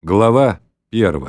Глава 1.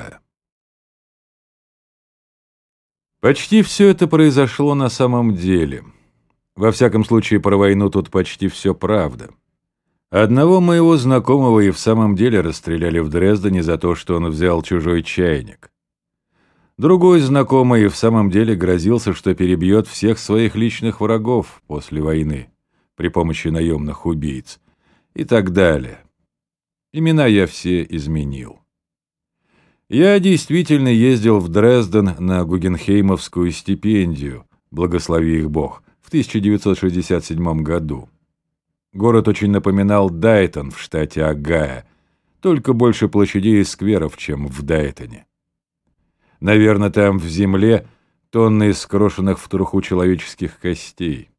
Почти все это произошло на самом деле. Во всяком случае, про войну тут почти все правда. Одного моего знакомого и в самом деле расстреляли в Дрездене за то, что он взял чужой чайник. Другой знакомый и в самом деле грозился, что перебьет всех своих личных врагов после войны при помощи наемных убийц и так далее. Имена я все изменил. Я действительно ездил в Дрезден на Гугенхеймовскую стипендию, благослови их Бог, в 1967 году. Город очень напоминал Дайтон в штате Огайо, только больше площадей и скверов, чем в Дайтоне. Наверное, там в земле тонны скрошенных в труху человеческих костей.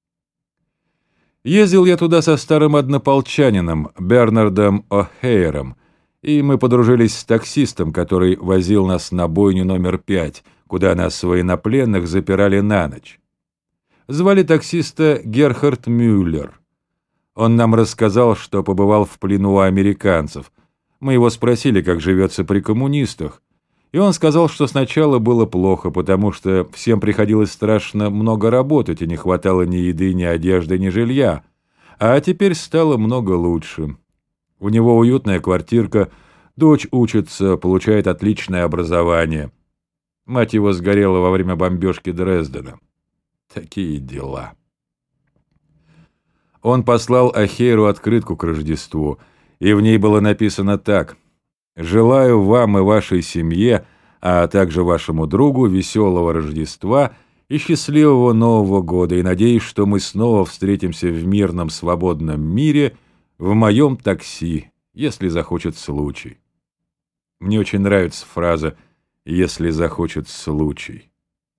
Ездил я туда со старым однополчанином Бернардом О'Хейром, и мы подружились с таксистом, который возил нас на бойню номер 5, куда нас военнопленных запирали на ночь. Звали таксиста Герхард Мюллер. Он нам рассказал, что побывал в плену у американцев. Мы его спросили, как живется при коммунистах, и он сказал, что сначала было плохо, потому что всем приходилось страшно много работать, и не хватало ни еды, ни одежды, ни жилья, а теперь стало много лучше. У него уютная квартирка, дочь учится, получает отличное образование. Мать его сгорела во время бомбежки Дрездена. Такие дела. Он послал О'Хейру открытку к Рождеству, и в ней было написано так: «Желаю вам и вашей семье, а также вашему другу веселого Рождества и счастливого Нового года, и надеюсь, что мы снова встретимся в мирном свободном мире в моем такси, если захочет случай». Мне очень нравится фраза «если захочет случай».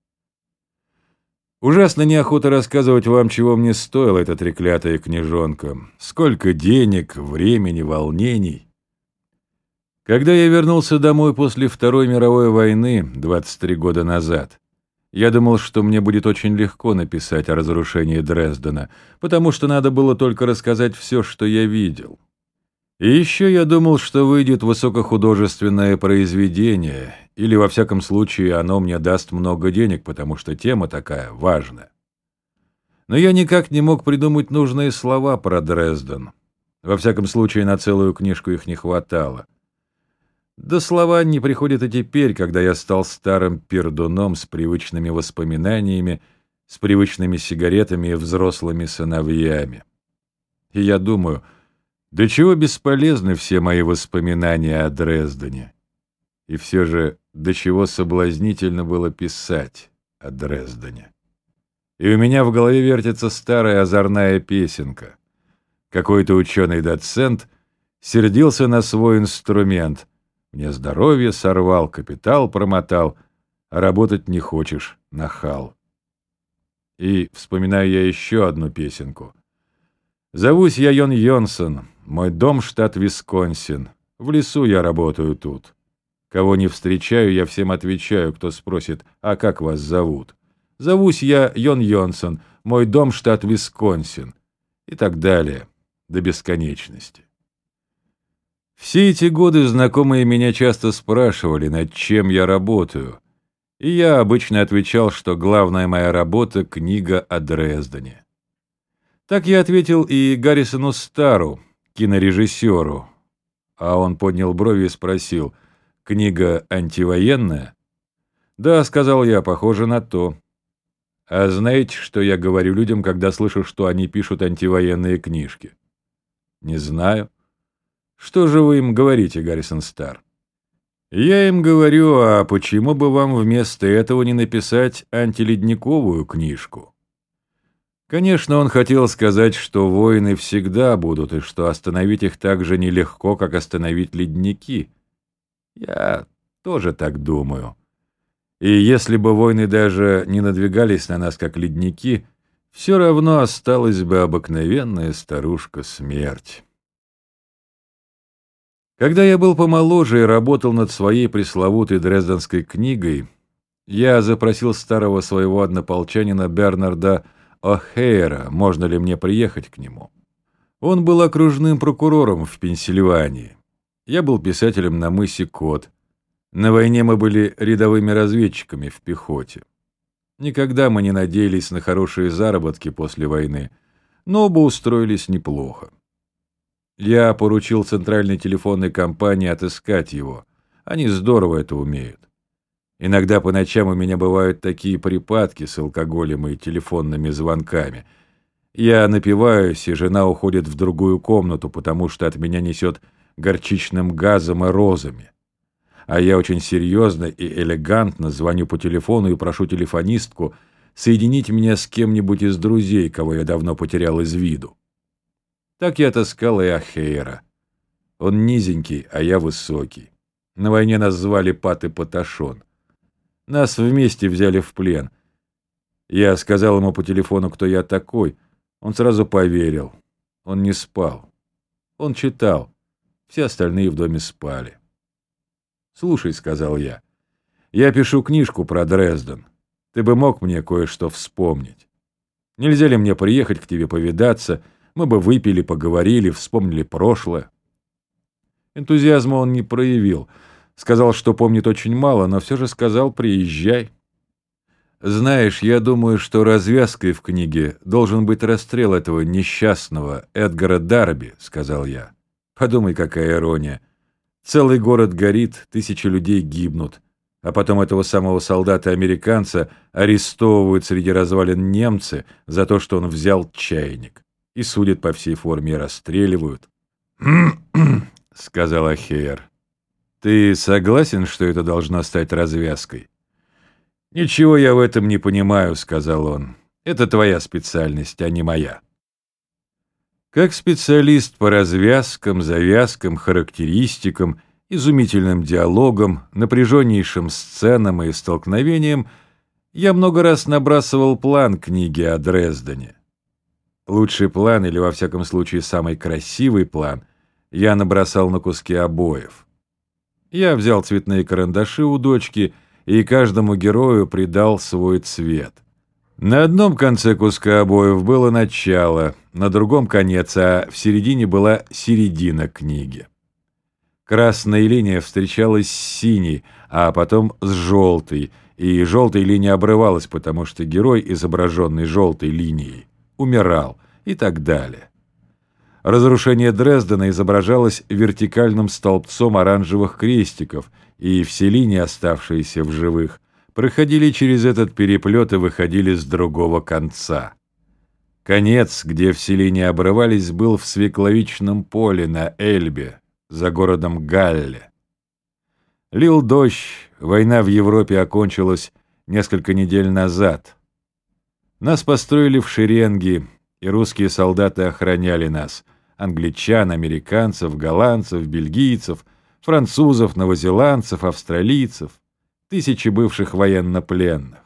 Ужасно неохота рассказывать вам, чего мне стоила эта треклятая книжонка. Сколько денег, времени, волнений. Когда я вернулся домой после Второй мировой войны 23 года назад, я думал, что мне будет очень легко написать о разрушении Дрездена, потому что надо было только рассказать все, что я видел. И еще я думал, что выйдет высокохудожественное произведение, или, во всяком случае, оно мне даст много денег, потому что тема такая важная. Но я никак не мог придумать нужные слова про Дрезден. Во всяком случае, на целую книжку их не хватало. Да слова не приходят и теперь, когда я стал старым пердуном с привычными воспоминаниями, с привычными сигаретами и взрослыми сыновьями. И я думаю, до чего бесполезны все мои воспоминания о Дрездене. И все же до чего соблазнительно было писать о Дрездене. И у меня в голове вертится старая озорная песенка. Какой-то ученый-доцент сердился на свой инструмент. Мне здоровье сорвал, капитал промотал, а работать не хочешь, нахал. И вспоминаю я еще одну песенку. Зовусь я Йон Йонсон, мой дом штат Висконсин. В лесу я работаю тут. Кого не встречаю, я всем отвечаю, кто спросит, а как вас зовут? Зовусь я Йон Йонсон, мой дом штат Висконсин. И так далее, до бесконечности. Все эти годы знакомые меня часто спрашивали, над чем я работаю, и я обычно отвечал, что главная моя работа — книга о Дрездене. Так я ответил и Гаррисону Стару, кинорежиссеру, а он поднял брови и спросил: «Книга антивоенная?» «Да», — сказал я, — «похоже на то». А знаете, что я говорю людям, когда слышу, что они пишут антивоенные книжки? «Не знаю». «Что же вы им говорите, Гаррисон Стар?» «Я им говорю, а почему бы вам вместо этого не написать антиледниковую книжку?» Конечно, он хотел сказать, что войны всегда будут, и что остановить их так же нелегко, как остановить ледники. Я тоже так думаю. И если бы войны даже не надвигались на нас, как ледники, все равно осталась бы обыкновенная старушка-смерть. Когда я был помоложе и работал над своей пресловутой дрезденской книгой, я запросил старого своего однополчанина Бернарда О'Хейра, можно ли мне приехать к нему. Он был окружным прокурором в Пенсильвании. Я был писателем на мысе Кот. На войне мы были рядовыми разведчиками в пехоте. Никогда мы не надеялись на хорошие заработки после войны, но оба устроились неплохо. Я поручил центральной телефонной компании отыскать его. Они здорово это умеют. Иногда по ночам у меня бывают такие припадки с алкоголем и телефонными звонками. Я напиваюсь, и жена уходит в другую комнату, потому что от меня несет горчичным газом и розами. А я очень серьезно и элегантно звоню по телефону и прошу телефонистку соединить меня с кем-нибудь из друзей, кого я давно потерял из виду. Так я отыскал и Охейра. Он низенький, а я высокий. На войне нас звали Пат и Паташон. Нас вместе взяли в плен. Я сказал ему по телефону, кто я такой. Он сразу поверил. Он не спал. Он читал. Все остальные в доме спали. «Слушай», — сказал я, — «я пишу книжку про Дрезден. Ты бы мог мне кое-что вспомнить. Нельзя ли мне приехать к тебе повидаться? Мы бы выпили, поговорили, вспомнили прошлое». Энтузиазма он не проявил. Сказал, что помнит очень мало, но все же сказал: «Приезжай». «Знаешь, я думаю, что развязкой в книге должен быть расстрел этого несчастного Эдгара Дарби», — сказал я. «Подумай, какая ирония. Целый город горит, 1000 людей гибнут, а потом этого самого солдата-американца арестовывают среди развалин немцы за то, что он взял чайник, и судят по всей форме и расстреливают». — сказал Охейр. «Ты согласен, что это должно стать развязкой?» «Ничего я в этом не понимаю», — сказал он. «Это твоя специальность, а не моя». Как специалист по развязкам, завязкам, характеристикам, изумительным диалогам, напряженнейшим сценам и столкновениям, я много раз набрасывал план книги о Дрездене. Лучший план, или во всяком случае самый красивый план, я набросал на куски обоев. Я взял цветные карандаши у дочки и каждому герою придал свой цвет. На одном конце куска обоев было начало, на другом конец, а в середине была середина книги. Красная линия встречалась с синей, а потом с желтой, и желтая линия обрывалась, потому что герой, изображенный желтой линией, умирал, и так далее. Разрушение Дрездена изображалось вертикальным столбцом оранжевых крестиков, и все линии, оставшиеся в живых, проходили через этот переплет и выходили с другого конца. Конец, где все линии обрывались, был в свекловичном поле на Эльбе, за городом Галле. Лил дождь, война в Европе окончилась несколько недель назад. Нас построили в шеренги, и русские солдаты охраняли нас, англичан, американцев, голландцев, бельгийцев, французов, новозеландцев, австралийцев, 1000 бывших военнопленных.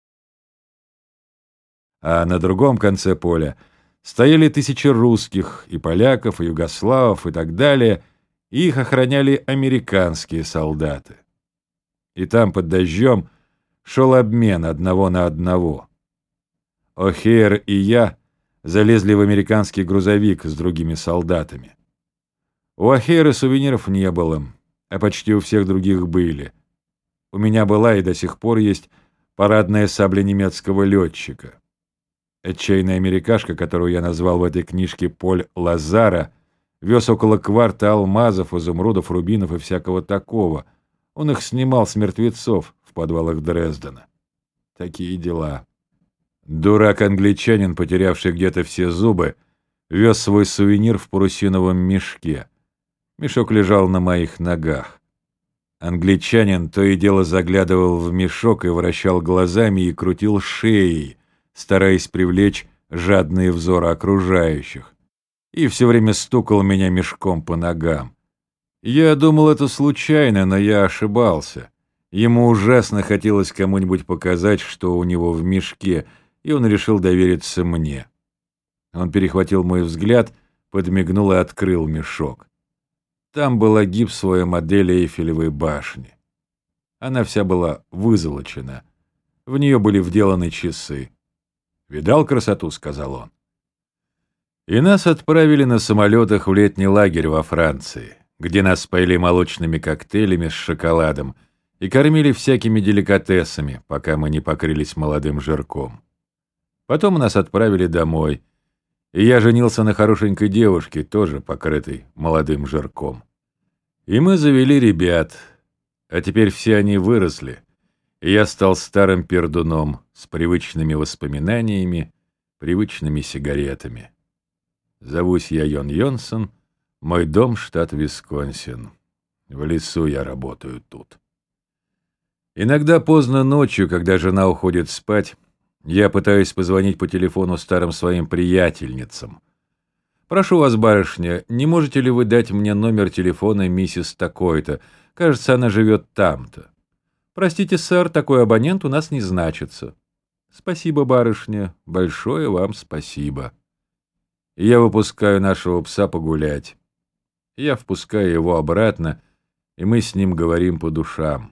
А на другом конце поля стояли 1000 русских, и поляков, и югославов, и так далее, и их охраняли американские солдаты. И там под дождем шел обмен одного на одного. О'Хейр и я залезли в американский грузовик с другими солдатами. У О'Хейра сувениров не было, а почти у всех других были. У меня была и до сих пор есть парадная сабля немецкого летчика. Отчаянная америкашка, которую я назвал в этой книжке Поль Лазара, вез около кварта алмазов, изумрудов, рубинов и всякого такого. Он их снимал с мертвецов в подвалах Дрездена. Такие дела. Дурак-англичанин, потерявший где-то все зубы, вез свой сувенир в парусиновом мешке. Мешок лежал на моих ногах. Англичанин то и дело заглядывал в мешок и вращал глазами и крутил шеей, стараясь привлечь жадные взоры окружающих, и все время стукал меня мешком по ногам. Я думал, это случайно, но я ошибался. Ему ужасно хотелось кому-нибудь показать, что у него в мешке, и он решил довериться мне. Он перехватил мой взгляд, подмигнул и открыл мешок. Там была гипсовая модель Эйфелевой башни. Она вся была вызолочена. В нее были вделаны часы. «Видал красоту?» — сказал он. И нас отправили на самолетах в летний лагерь во Франции. где нас поили молочными коктейлями с шоколадом и кормили всякими деликатесами, пока мы не покрылись молодым жирком. Потом нас отправили домой, и я женился на хорошенькой девушке, тоже покрытой молодым жирком. И мы завели ребят, а теперь все они выросли, и я стал старым пердуном с привычными воспоминаниями, привычными сигаретами. Зовусь я Йон Йонсон, мой дом — штат Висконсин. В лесу я работаю тут. Иногда поздно ночью, когда жена уходит спать, я пытаюсь позвонить по телефону старым своим приятельницам. «Прошу вас, барышня, не можете ли вы дать мне номер телефона миссис такой-то? Кажется, она живет там-то». «Простите, сэр, такой абонент у нас не значится». «Спасибо, барышня, большое вам спасибо». И я выпускаю нашего пса погулять. Я впускаю его обратно, и мы с ним говорим по душам.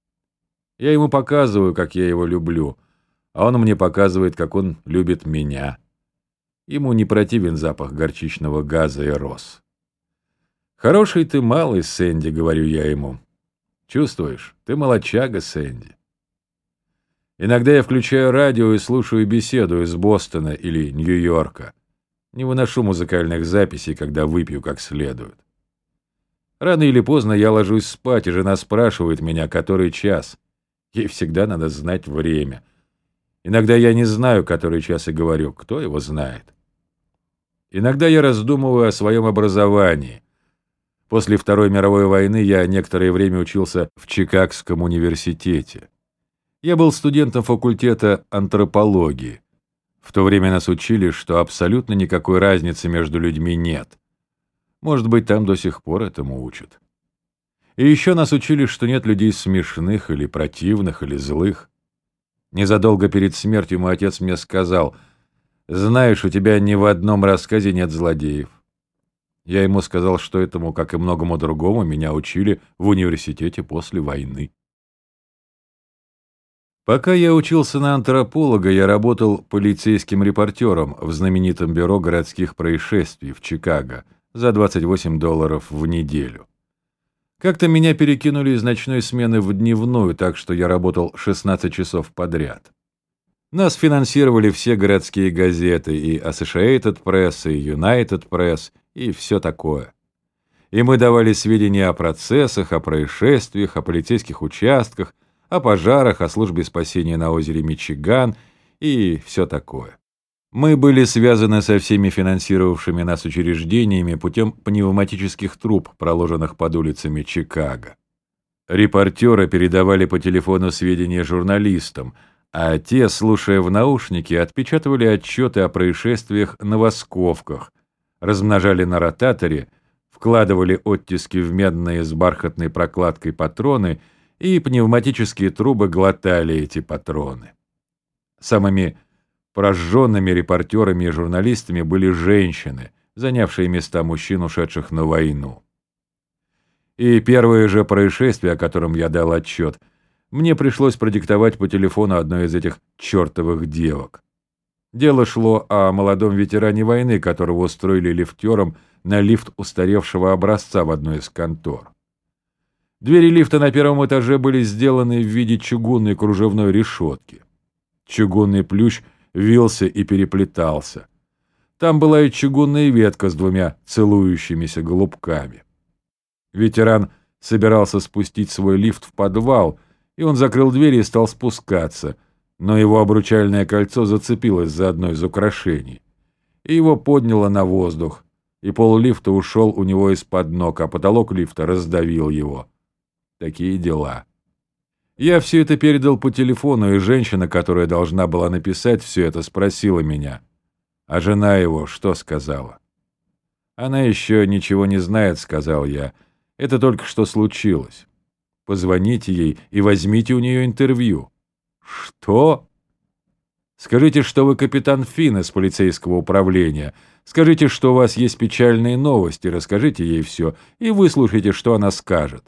Я ему показываю, как я его люблю, а он мне показывает, как он любит меня. Ему не противен запах горчичного газа и роз. «Хороший ты малый, Сэнди», — говорю я ему. «Чувствуешь, ты молодчага, Сэнди». Иногда я включаю радио и слушаю беседу из Бостона или Нью-Йорка. Не выношу музыкальных записей, когда выпью как следует. Рано или поздно я ложусь спать, и жена спрашивает меня, который час. Ей всегда надо знать время. Иногда я не знаю, который час, и говорю, кто его знает. Иногда я раздумываю о своем образовании. После Второй мировой войны я некоторое время учился в Чикагском университете. Я был студентом факультета антропологии. В то время нас учили, что абсолютно никакой разницы между людьми нет. Может быть, там до сих пор этому учат. И еще нас учили, что нет людей смешных или противных или злых. Незадолго перед смертью мой отец мне сказал: «Знаешь, у тебя ни в одном рассказе нет злодеев». Я ему сказал, что этому, как и многому другому, меня учили в университете после войны. Пока я учился на антрополога, я работал полицейским репортером в знаменитом бюро городских происшествий в Чикаго за $28 в неделю. Как-то меня перекинули из ночной смены в дневную, так что я работал 16 часов подряд. Нас финансировали все городские газеты, и Associated Press, и United Press, и все такое. И мы давали сведения о процессах, о происшествиях, о полицейских участках, о пожарах, о службе спасения на озере Мичиган и все такое. Мы были связаны со всеми финансировавшими нас учреждениями путем пневматических труб, проложенных под улицами Чикаго. Репортеры передавали по телефону сведения журналистам, а те, слушая в наушники, отпечатывали отчеты о происшествиях на восковках, размножали на ротаторе, вкладывали оттиски в медные с бархатной прокладкой патроны, и пневматические трубы глотали эти патроны. Самыми прожженными репортерами и журналистами были женщины, занявшие места мужчин, ушедших на войну. И первое же происшествие, о котором я дал отчет, мне пришлось продиктовать по телефону одной из этих чертовых девок. Дело шло о молодом ветеране войны, которого устроили лифтером на лифт устаревшего образца в одной из контор. Двери лифта на первом этаже были сделаны в виде чугунной кружевной решетки. Чугунный плющ вился и переплетался. Там была и чугунная ветка с двумя целующимися голубками. Ветеран собирался спустить свой лифт в подвал, и он закрыл двери и стал спускаться, но его обручальное кольцо зацепилось за одно из украшений, и его подняло на воздух, и пол лифта ушел у него из-под ног, а потолок лифта раздавил его. Такие дела. Я все это передал по телефону, и женщина, которая должна была написать все это, спросила меня, а жена его что сказала? «Она еще ничего не знает», — сказал я. «Это только что случилось. Позвоните ей и возьмите у нее интервью». «Что?» «Скажите, что вы капитан Финн из полицейского управления. Скажите, что у вас есть печальные новости, расскажите ей все, и выслушайте, что она скажет».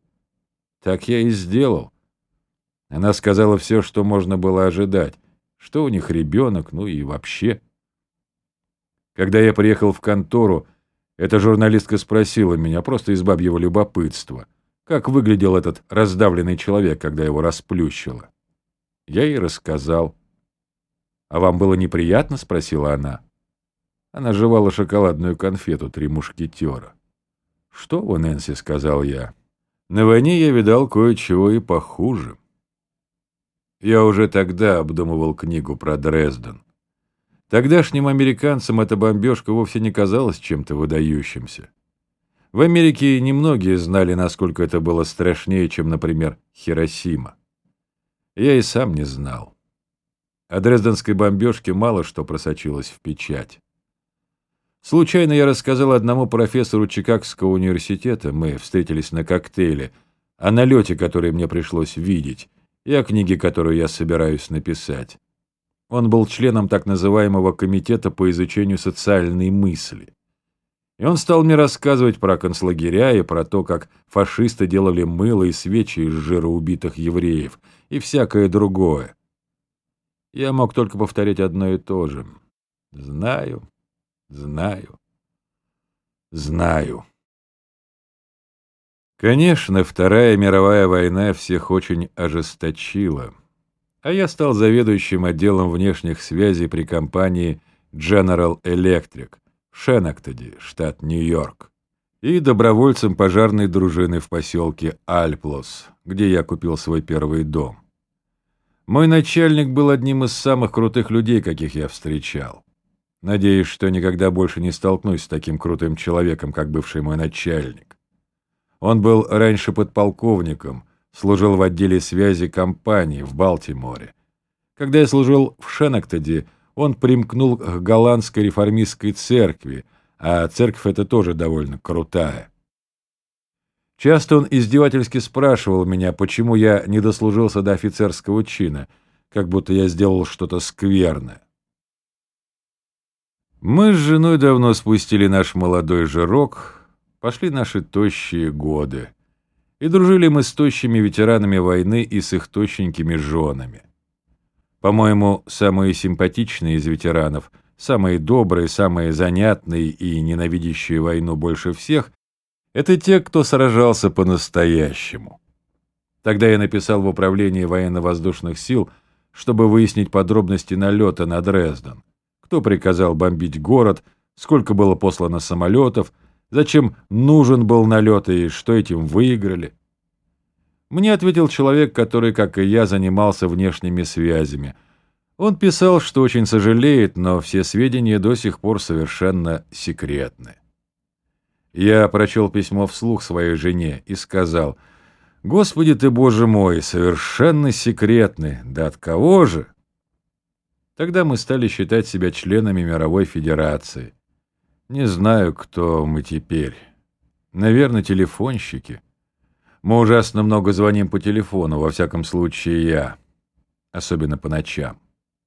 Так я и сделал. Она сказала все, что можно было ожидать, что у них ребенок, ну и вообще. Когда я приехал в контору, Эта журналистка спросила меня просто из бабьего любопытства, как выглядел этот раздавленный человек, когда его расплющило. Я ей рассказал. «А вам было неприятно?» — спросила она. Она жевала шоколадную конфету «Три мушкетера». «Что вы, Нэнси?» — сказал я. «На войне я видал кое-чего и похуже». Я уже тогда обдумывал книгу про Дрезден. Тогдашним американцам эта бомбежка вовсе не казалась чем-то выдающимся. В Америке немногие знали, насколько это было страшнее, чем, например, Хиросима. Я и сам не знал. О дрезденской бомбежке мало что просочилось в печать. Случайно я рассказал одному профессору Чикагского университета, мы встретились на коктейле, о налете, который мне пришлось видеть, и о книге, которую я собираюсь написать. Он был членом так называемого комитета по изучению социальной мысли. И он стал мне рассказывать про концлагеря и про то, как фашисты делали мыло и свечи из жира убитых евреев и всякое другое. Я мог только повторять одно и то же. Знаю, знаю, знаю. Конечно, Вторая мировая война всех очень ожесточила, а я стал заведующим отделом внешних связей при компании General Electric в Шенектеде, штат Нью-Йорк, и добровольцем пожарной дружины в поселке Альплос, где я купил свой первый дом. Мой начальник был одним из самых крутых людей, каких я встречал. Надеюсь, что никогда больше не столкнусь с таким крутым человеком, как бывший мой начальник. Он был раньше подполковником, служил в отделе связи компании в Балтиморе. Когда я служил в Шенектеде, он примкнул к голландской реформистской церкви, а церковь эта тоже довольно крутая. Часто он издевательски спрашивал меня, почему я не дослужился до офицерского чина, как будто я сделал что-то скверное. Мы с женой давно спустили наш молодой жирок, пошли наши тощие годы. И дружили мы с тощими ветеранами войны и с их тощенькими женами. По-моему, самые симпатичные из ветеранов, самые добрые, самые занятные и ненавидящие войну больше всех — это те, кто сражался по-настоящему. Тогда я написал в управлении военно-воздушных сил, чтобы выяснить подробности налета на Дрезден. Кто приказал бомбить город, сколько было послано самолетов, зачем нужен был налет и что этим выиграли. Мне ответил человек, который, как и я, занимался внешними связями. Он писал, что очень сожалеет, но все сведения до сих пор совершенно секретны. Я прочел письмо вслух своей жене и сказал: «Господи ты, Боже мой, совершенно секретны, да от кого же?» Тогда мы стали считать себя членами мировой федерации. Не знаю, кто мы теперь. Наверное, телефонщики. Мы ужасно много звоним по телефону, во всяком случае я. Особенно по ночам.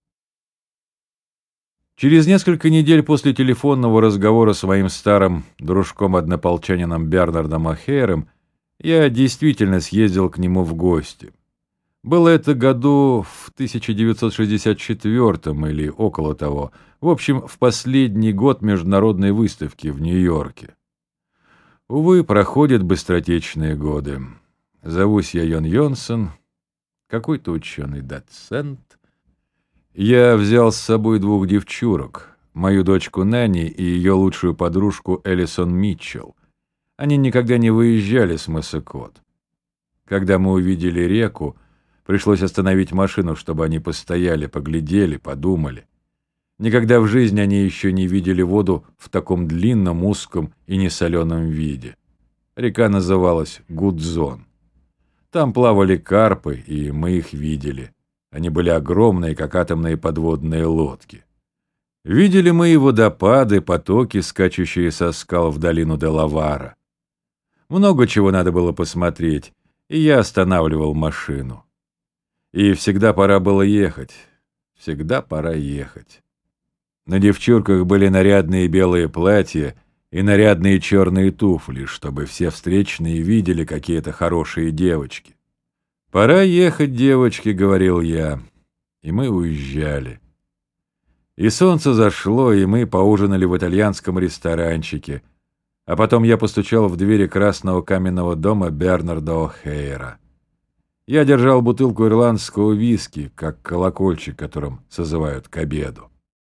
Через несколько недель после телефонного разговора с моим старым дружком-однополчанином Бернардом О'Хейром я действительно съездил к нему в гости. Было это году в 1964 или около того, в общем, в последний год международной выставки в Нью-Йорке. Увы, проходят быстротечные годы. Зовусь я Йон Йонсон, какой-то ученый-доцент. Я взял с собой двух девчурок, мою дочку Нэнни и ее лучшую подружку Элисон Митчелл. Они никогда не выезжали с мыса Кот. Когда мы увидели реку, пришлось остановить машину, чтобы они постояли, поглядели, подумали. Никогда в жизни они еще не видели воду в таком длинном, узком и несоленом виде. Река называлась Гудзон. Там плавали карпы, и мы их видели. Они были огромные, как атомные подводные лодки. Видели мы и водопады, потоки, скачущие со скал в долину Делавара. Много чего надо было посмотреть, и я останавливал машину. И всегда пора было ехать. Всегда пора ехать. На девчурках были нарядные белые платья и нарядные черные туфли, чтобы все встречные видели, какие это хорошие девочки. «Пора ехать, девочки», — говорил я, и мы уезжали. И солнце зашло, и мы поужинали в итальянском ресторанчике, А потом я постучал в двери красного каменного дома Бернарда О'Хейра. Я держал бутылку ирландского виски, как колокольчик, которым созывают к обеду.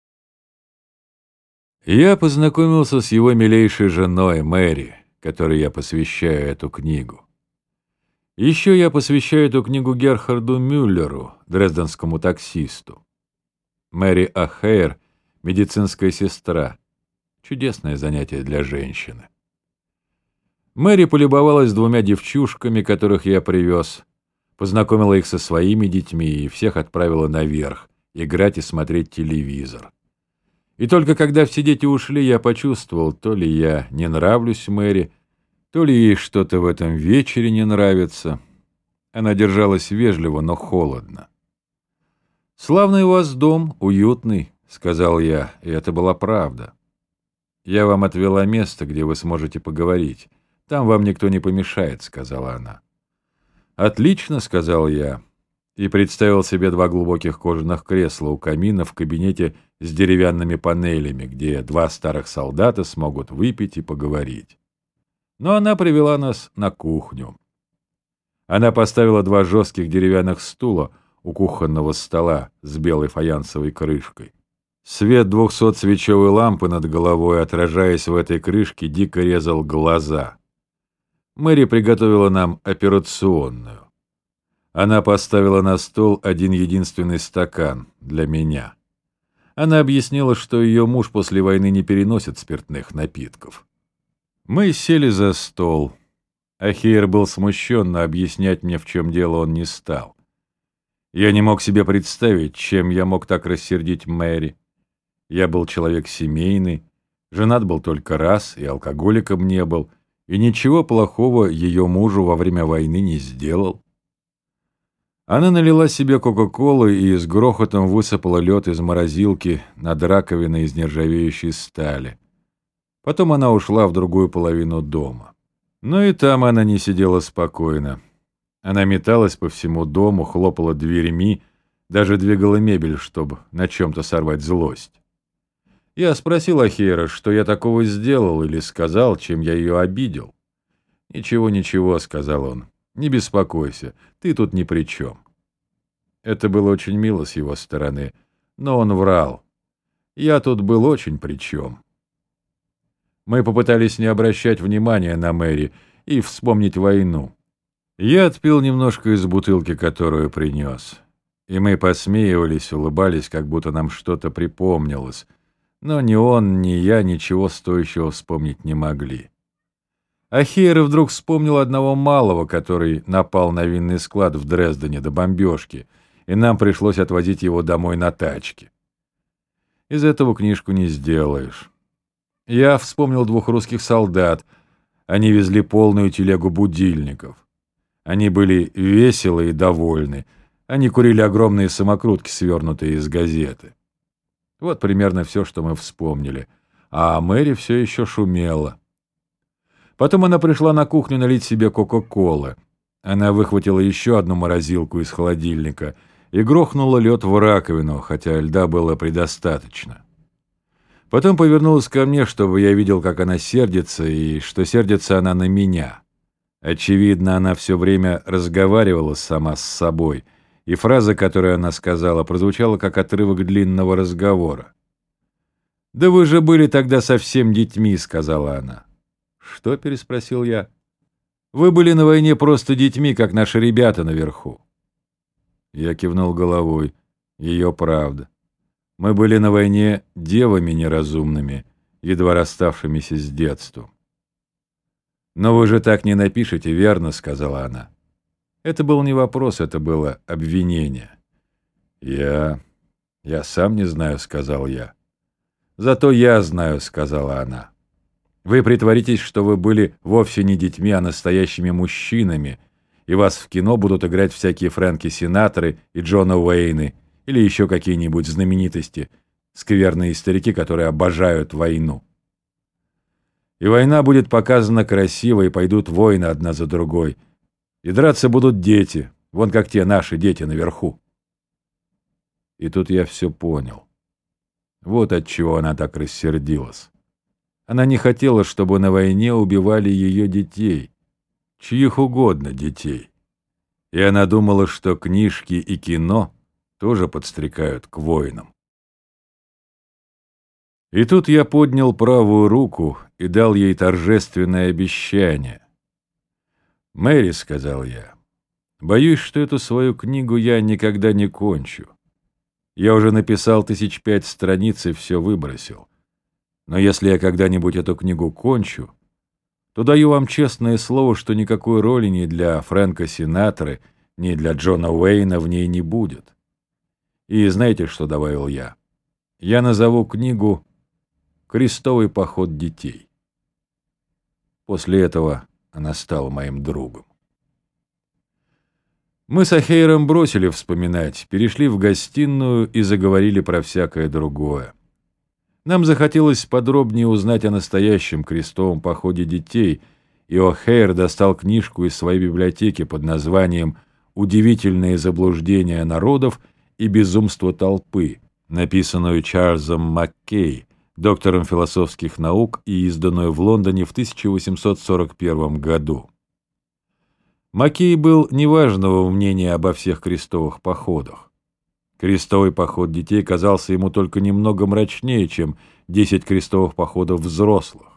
Я познакомился с его милейшей женой Мэри, которой я посвящаю эту книгу. Еще я посвящаю эту книгу Герхарду Мюллеру, дрезденскому таксисту. Мэри О'Хейр — медицинская сестра. Чудесное занятие для женщины. Мэри полюбовалась двумя девчушками, которых я привез, познакомила их со своими детьми и всех отправила наверх играть и смотреть телевизор. И только когда все дети ушли, я почувствовал, то ли я не нравлюсь Мэри, то ли ей что-то в этом вечере не нравится. Она держалась вежливо, но холодно. «Славный у вас дом, уютный», — сказал я, и это была правда. «Я вам отвела место, где вы сможете поговорить. Там вам никто не помешает», — сказала она. «Отлично», — сказал я, и представил себе два глубоких кожаных кресла у камина в кабинете с деревянными панелями, где два старых солдата смогут выпить и поговорить. Но она привела нас на кухню. Она поставила два жестких деревянных стула у кухонного стола с белой фаянсовой крышкой. Свет 200-свечевой лампы над головой, отражаясь в этой крышке, дико резал глаза. Мэри приготовила нам операционную. Она поставила на стол один единственный стакан для меня. Она объяснила, что ее муж после войны не переносит спиртных напитков. Мы сели за стол. О'Хейр был смущен, но объяснять мне, в чем дело, он не стал. Я не мог себе представить, чем я мог так рассердить Мэри. Я был человек семейный, женат был только раз, и алкоголиком не был, и ничего плохого ее мужу во время войны не сделал. Она налила себе кока-колы и с грохотом высыпала лед из морозилки над раковиной из нержавеющей стали. Потом она ушла в другую половину дома. Но и там она не сидела спокойно. Она металась по всему дому, хлопала дверьми, даже двигала мебель, чтобы на чем-то сорвать злость. Я спросил О'Хейра, что я такого сделал или сказал, чем я ее обидел. «Ничего, ничего», — сказал он. «Не беспокойся, ты тут ни при чем». Это было очень мило с его стороны, но он врал. Я тут был очень при чем. Мы попытались не обращать внимания на Мэри и вспомнить войну. Я отпил немножко из бутылки, которую принес. И мы посмеивались, улыбались, как будто нам что-то припомнилось. Но ни он, ни я ничего стоящего вспомнить не могли. О'Хейр вдруг вспомнил одного малого, который напал на винный склад в Дрездене до бомбежки, и нам пришлось отвозить его домой на тачке. Из этого книжку не сделаешь. Я вспомнил двух русских солдат. Они везли полную телегу будильников. Они были веселы и довольны. Они курили огромные самокрутки, свернутые из газеты. Вот примерно все, что мы вспомнили. А Мэри все еще шумела. Потом она пришла на кухню налить себе кока-колы. Она выхватила еще одну морозилку из холодильника и грохнула лед в раковину, хотя льда было предостаточно. Потом повернулась ко мне, чтобы я видел, как она сердится, и что сердится она на меня. Очевидно, она все время разговаривала сама с собой, и фраза, которую она сказала, прозвучала как отрывок длинного разговора. «Да вы же были тогда совсем детьми», — сказала она. «Что?» — переспросил я. «Вы были на войне просто детьми, как наши ребята наверху». Я кивнул головой. Ее правда. Мы были на войне девами неразумными, едва расставшимися с детством. «Но вы же так не напишете, верно?» — сказала она. Это был не вопрос, это было обвинение. «Я сам не знаю», — сказал я. «Зато я знаю», — сказала она. «Вы притворитесь, что вы были вовсе не детьми, а настоящими мужчинами, и вас в кино будут играть всякие Фрэнки Синатры и Джона Уэйны, или еще какие-нибудь знаменитости, скверные старики, которые обожают войну. И война будет показана красиво, и пойдут войны одна за другой. И драться будут дети, вон как те наши дети наверху». И тут я все понял. Вот отчего она так рассердилась. Она не хотела, чтобы на войне убивали ее детей, чьих угодно детей. И она думала, что книжки и кино тоже подстрекают к войнам. И тут я поднял правую руку и дал ей торжественное обещание. «Мэри», — сказал я, — «боюсь, что эту свою книгу я никогда не кончу. Я уже написал 1005 страниц и все выбросил. Но если я когда-нибудь эту книгу кончу, то даю вам честное слово, что никакой роли ни для Фрэнка Синатры, ни для Джона Уэйна в ней не будет. И знаете, что добавил я? Я назову книгу «Крестовый поход детей». После этого она стала моим другом. Мы с Охейром бросили вспоминать, перешли в гостиную и заговорили про всякое другое. Нам захотелось подробнее узнать о настоящем крестовом походе детей, и О'Хейр достал книжку из своей библиотеки под названием «Удивительные заблуждения народов и безумство толпы», написанную Чарльзом Маккей, доктором философских наук и изданную в Лондоне в 1841 году. Маккей был неважного мнения обо всех крестовых походах. Крестовый поход детей казался ему только немного мрачнее, чем 10 крестовых походов взрослых.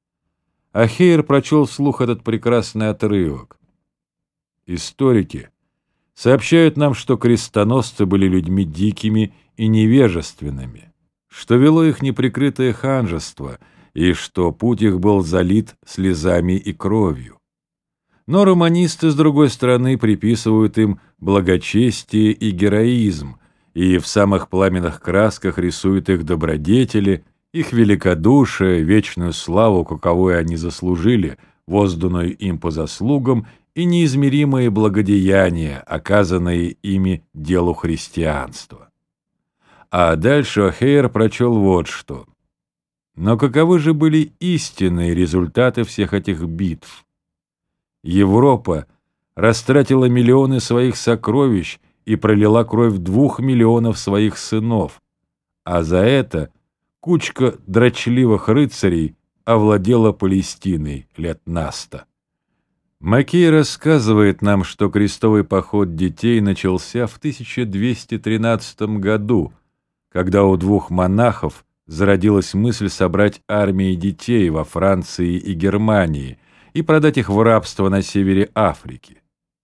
Охейр прочел вслух этот прекрасный отрывок. Историки сообщают нам, что крестоносцы были людьми дикими и невежественными, что вело их неприкрытое ханжество и что путь их был залит слезами и кровью. Но романисты, с другой стороны, приписывают им благочестие и героизм, и в самых пламенных красках рисуют их добродетели, их великодушие, вечную славу, каковой они заслужили, возданную им по заслугам, и неизмеримые благодеяния, оказанные ими делу христианства. А дальше О'Хейр прочел вот что. Но каковы же были истинные результаты всех этих битв? Европа растратила миллионы своих сокровищ и пролила кровь 2 миллионов своих сынов, а за это кучка дрочливых рыцарей овладела Палестиной лет на 100. Маккей рассказывает нам, что крестовый поход детей начался в 1213 году, когда у 2 монахов зародилась мысль собрать армии детей во Франции и Германии и продать их в рабство на севере Африки.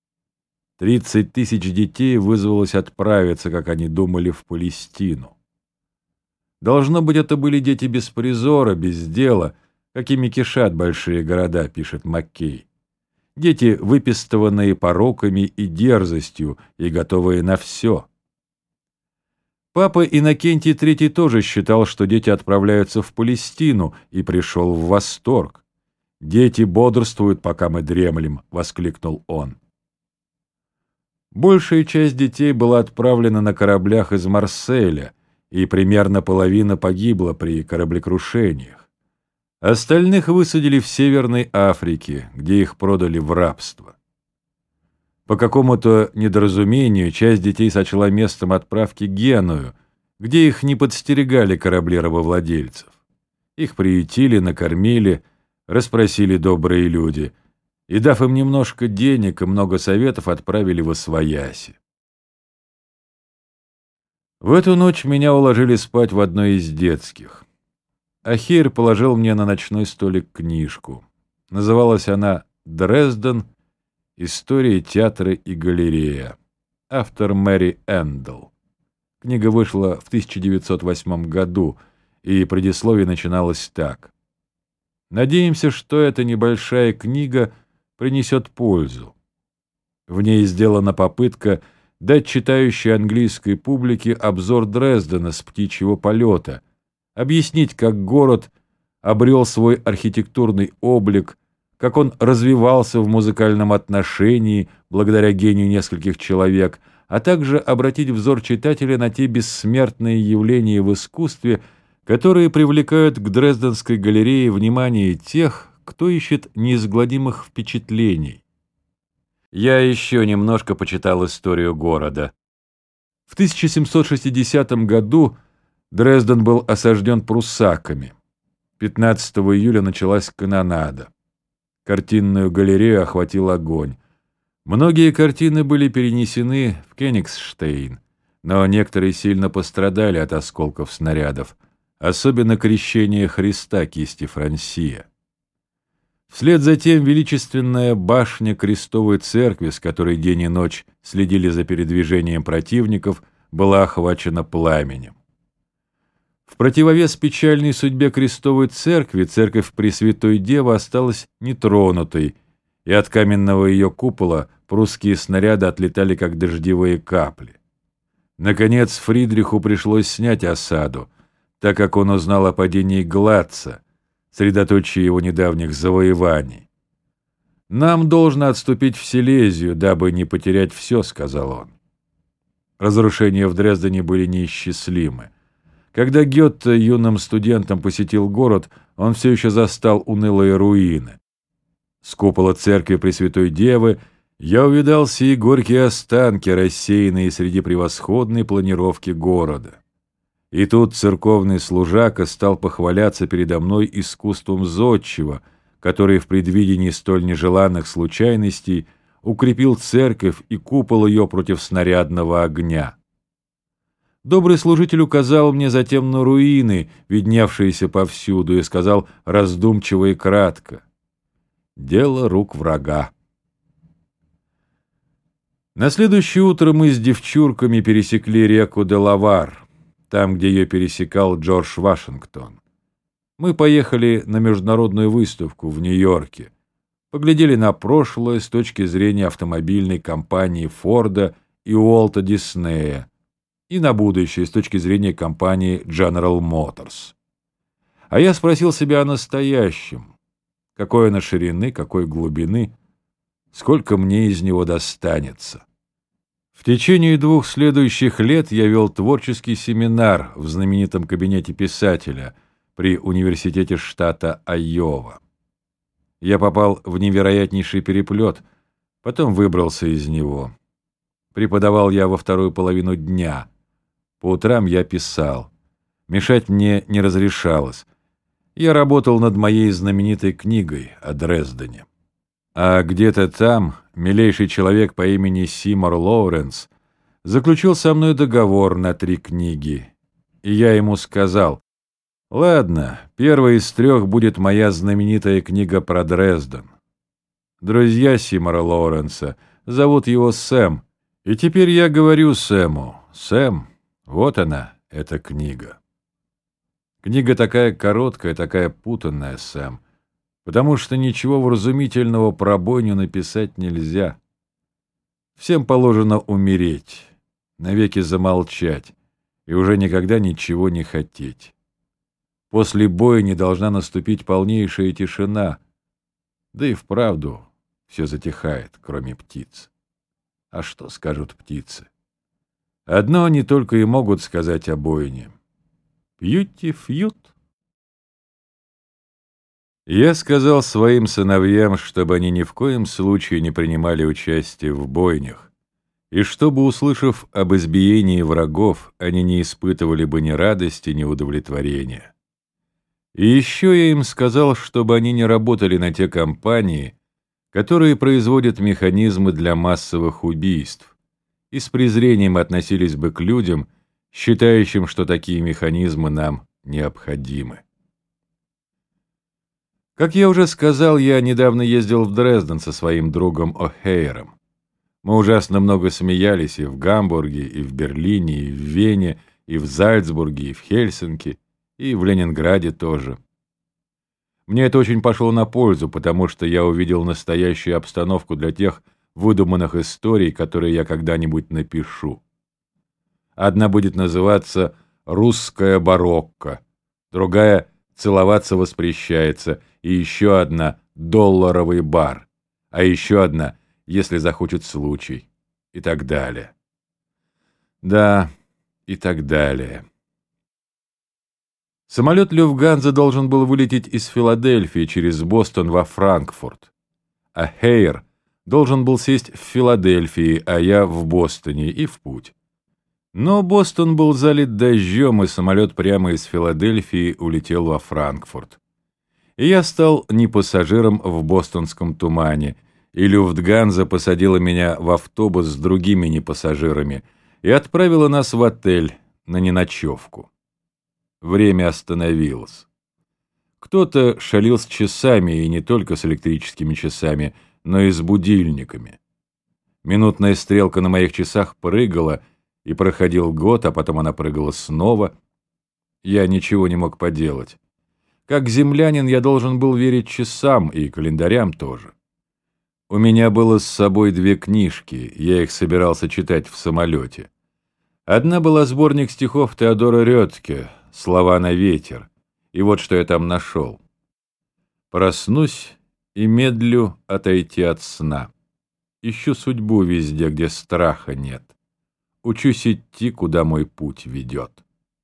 30 тысяч детей вызвалось отправиться, как они думали, в Палестину. Должно быть, это были дети без призора, без дела, какими кишат большие города, пишет Маккей. Дети, выпистыванные пороками и дерзостью, и готовые на все. Папа Иннокентий III тоже считал, что дети отправляются в Палестину, и пришел в восторг. «Дети бодрствуют, пока мы дремлем», — воскликнул он. Большая часть детей была отправлена на кораблях из Марселя, и примерно половина погибла при кораблекрушениях. Остальных высадили в Северной Африке, где их продали в рабство. По какому-то недоразумению часть детей сочла местом отправки Геную, где их не подстерегали корабли рабовладельцев. Их приютили, накормили, расспросили добрые люди и, дав им немножко денег и много советов, отправили восвояси. В эту ночь меня уложили спать в одной из детских. Охейр положил мне на ночной столик книжку. Называлась она «Дрезден. История театра и галерея». Автор Мэри Эндл. Книга вышла в 1908 году, и предисловие начиналось так. Надеемся, что эта небольшая книга принесет пользу. В ней сделана попытка дать читающей английской публике обзор Дрездена с птичьего полета, объяснить, как город обрел свой архитектурный облик, как он развивался в музыкальном отношении благодаря гению нескольких человек, а также обратить взор читателя на те бессмертные явления в искусстве, которые привлекают к Дрезденской галерее внимание тех, кто ищет неизгладимых впечатлений. Я еще немножко почитал историю города. В 1760 году Дрезден был осажден пруссаками. 15 июля началась канонада. Картинную галерею охватил огонь. Многие картины были перенесены в Кёнигсштейн, но некоторые сильно пострадали от осколков снарядов, особенно «Крещение Христа» кисти Франсия. Вслед за тем величественная башня Крестовой Церкви, с которой день и ночь следили за передвижением противников, была охвачена пламенем. В противовес печальной судьбе Крестовой Церкви церковь Пресвятой Девы осталась нетронутой, и от каменного ее купола прусские снаряды отлетали, как дождевые капли. Наконец Фридриху пришлось снять осаду, так как он узнал о падении Глатца, средоточие его недавних завоеваний. «Нам должно отступить в Силезию, дабы не потерять все», — сказал он. Разрушения в Дрездене были неисчислимы. Когда Гёте юным студентом посетил город, он все еще застал унылые руины. С купола церкви Пресвятой Девы я увидал сии горькие останки, рассеянные среди превосходной планировки города. И тут церковный служака стал похваляться передо мной искусством зодчего, который в предвидении столь нежеланных случайностей укрепил церковь и купол ее против снарядного огня. Добрый служитель указал мне затем на руины, видневшиеся повсюду, и сказал раздумчиво и кратко: «Дело рук врага». На следующее утро мы с девчурками пересекли реку Делавар, там, где ее пересекал Джордж Вашингтон. Мы поехали на международную выставку в Нью-Йорке, поглядели на прошлое с точки зрения автомобильной компании Форда и Уолта Диснея, и на будущее с точки зрения компании General Motors. А я спросил себя о настоящем: какой оно ширины, какой глубины, сколько мне из него достанется. В течение 2 следующих лет я вел творческий семинар в знаменитом кабинете писателя при университете штата Айова. Я попал в невероятнейший переплет, потом выбрался из него. Преподавал я во вторую половину дня. По утрам я писал. Мешать мне не разрешалось. Я работал над моей знаменитой книгой о Дрездене. А где-то там милейший человек по имени Сеймур Лоуренс заключил со мной договор на 3 книги. И я ему сказал: «Ладно, первая из 3 будет моя знаменитая книга про Дрезден». Друзья Сеймура Лоуренса зовут его Сэм. И теперь я говорю Сэму: «Сэм, вот она, эта книга». Книга такая короткая, такая путанная, Сэм, потому что ничего вразумительного про бойню написать нельзя. Всем положено умереть, навеки замолчать и уже никогда ничего не хотеть. После боя не должна наступить полнейшая тишина, да и вправду все затихает, кроме птиц. А что скажут птицы? Одно они только и могут сказать о бойне: «Пьюти-фьют». Я сказал своим сыновьям, чтобы они ни в коем случае не принимали участие в бойнях, и чтобы, услышав об избиении врагов, они не испытывали бы ни радости, ни удовлетворения. И еще я им сказал, чтобы они не работали на те компании, которые производят механизмы для массовых убийств, и с презрением относились бы к людям, считающим, что такие механизмы нам необходимы. Как я уже сказал, я недавно ездил в Дрезден со своим другом О'Хейером. Мы ужасно много смеялись и в Гамбурге, и в Берлине, и в Вене, и в Зальцбурге, и в Хельсинки, и в Ленинграде тоже. Мне это очень пошло на пользу, потому что я увидел настоящую обстановку для тех выдуманных историй, которые я когда-нибудь напишу. Одна будет называться «Русская барокко», другая «Целоваться воспрещается», и еще одна «Долларовый бар», а еще одна «Если захочет случай», и так далее. Да, и так далее. Самолет Люфтганза должен был вылететь из Филадельфии через Бостон во Франкфурт, а Хейер должен был сесть в Филадельфии, а я в Бостоне, и в путь. Но Бостон был залит дождем, и самолет прямо из Филадельфии улетел во Франкфурт. и я стал не пассажиром в бостонском тумане, и Люфтганза посадила меня в автобус с другими непассажирами и отправила нас в отель на неночевку. Время остановилось. Кто-то шалил с часами, и не только с электрическими часами, но и с будильниками. Минутная стрелка на моих часах прыгала, и проходил год, а потом она прыгала снова. Я ничего не мог поделать. Как землянин я должен был верить часам и календарям тоже. У меня было с собой 2 книжки, я их собирался читать в самолете. Одна была сборник стихов Теодора Рётке «Слова на ветер», и вот что я там нашел. «Проснусь и медлю отойти от сна. Ищу судьбу везде, где страха нет. Учусь идти, куда мой путь ведет».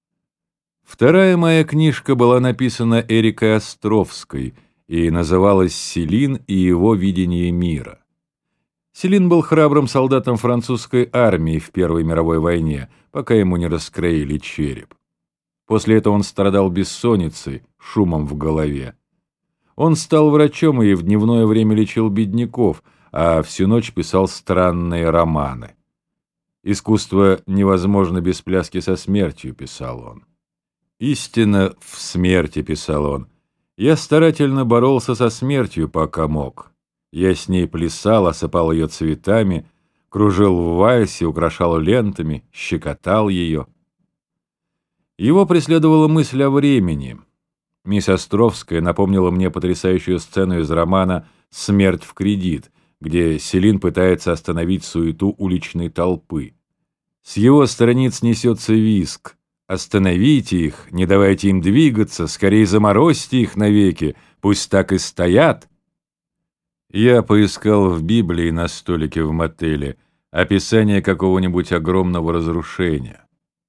Вторая моя книжка была написана Эрикой Островской и называлась «Селин и его видение мира». Селин был храбрым солдатом французской армии в Первой мировой войне, пока ему не раскроили череп. После этого он страдал бессонницей, шумом в голове. Он стал врачом и в дневное время лечил бедняков, а всю ночь писал странные романы. «Искусство невозможно без пляски со смертью», — писал он. «Истина в смерти», — писал он. «Я старательно боролся со смертью, пока мог. Я с ней плясал, осыпал ее цветами, кружил в вальсе, украшал лентами, щекотал ее». Его преследовала мысль о времени. Мисс Островская напомнила мне потрясающую сцену из романа «Смерть в кредит», где Селин пытается остановить суету уличной толпы. С его страниц несется визг. «Остановите их, не давайте им двигаться, скорее заморозьте их навеки, пусть так и стоят». Я поискал в Библии на столике в мотеле описание какого-нибудь огромного разрушения.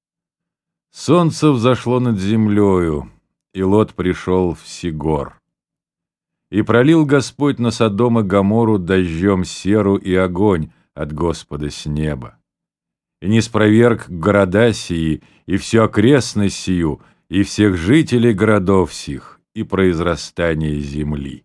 Солнце взошло над землею, и Лот пришел в Сигор. И пролил Господь на Содом и Гоморру дождем серу и огонь от Господа с неба. И не спроверг города сии, и всю окрестность сию, и всех жителей городов сих, и произрастание земли.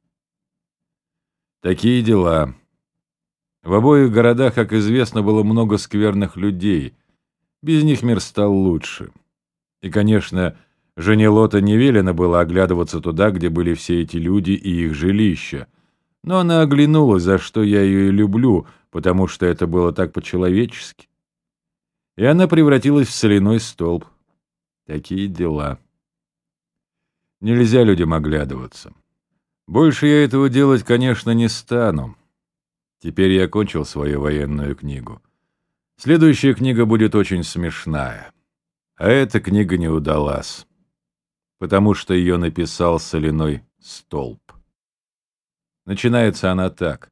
Такие дела. В обоих городах, как известно, было много скверных людей. Без них мир стал лучше. И, конечно, жене Лота не велено было оглядываться туда, где были все эти люди и их жилища. Но она оглянулась, за что я ее и люблю, потому что это было так по-человечески. И она превратилась в соляной столб. Такие дела. Нельзя людям оглядываться. Больше я этого делать, конечно, не стану. Теперь я окончил свою военную книгу. Следующая книга будет очень смешная. А эта книга не удалась, потому что ее написал соляной столб. Начинается она так.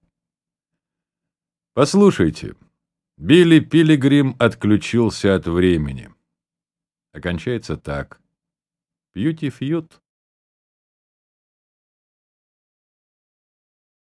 Послушайте, Билли Пилигрим отключился от времени. Окончается так. Пьюти-фьют.